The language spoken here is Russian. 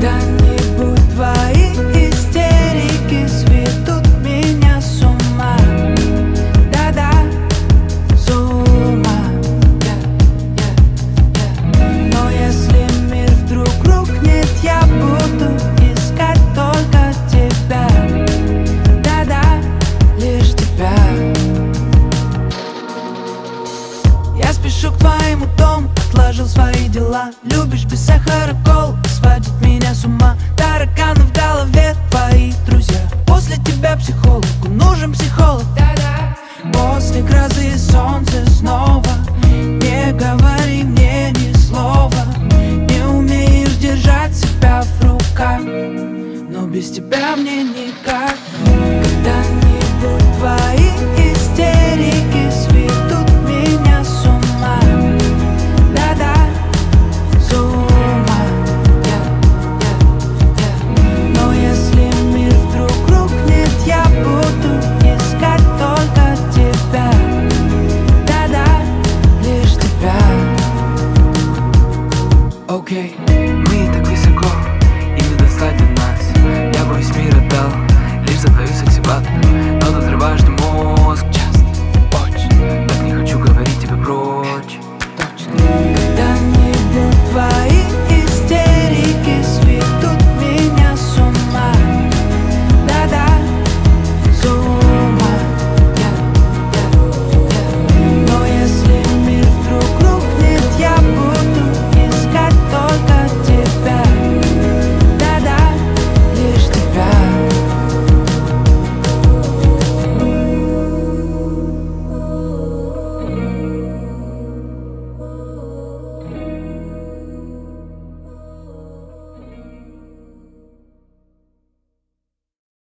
Когда-нибудь твои истерики сведут меня с ума. Да-да, с ума. Но если мир вдруг рухнет, я буду искать только тебя. Да-да, лишь тебя. Я спешу к твоему дому, отложил свои дела. Любишь без сахара колу, сводит меня с ума. Тараканы в голове, твои друзья. После тебя психологу нужен психолог. После грозы солнце снова